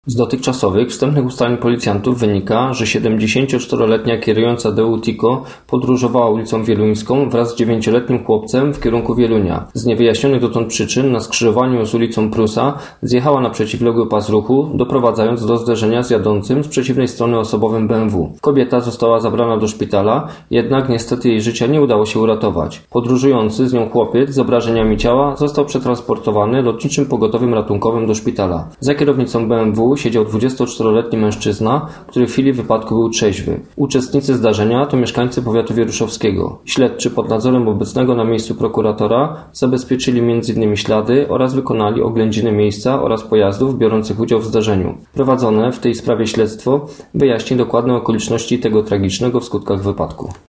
Z dotychczasowych wstępnych ustaleń policjantów wynika, że 74-letnia kierująca DU Tico podróżowała ulicą Wieluńską wraz z 9-letnim chłopcem w kierunku Wielunia. Z niewyjaśnionych dotąd przyczyn na skrzyżowaniu z ulicą Prusa zjechała na przeciwległy pas ruchu, doprowadzając do zderzenia z jadącym z przeciwnej strony osobowym BMW. Kobieta została zabrana do szpitala, jednak niestety jej życia nie udało się uratować. Podróżujący z nią chłopiec z obrażeniami ciała został przetransportowany lotniczym pogotowiem ratunkowym do szpitala. Za kierownicą BMW siedział 24-letni mężczyzna, który w chwili wypadku był trzeźwy. Uczestnicy zdarzenia to mieszkańcy powiatu wieruszowskiego. Śledczy pod nadzorem obecnego na miejscu prokuratora zabezpieczyli m.in. ślady oraz wykonali oględziny miejsca oraz pojazdów biorących udział w zdarzeniu. Prowadzone w tej sprawie śledztwo wyjaśni dokładne okoliczności tego tragicznego w skutkach wypadku.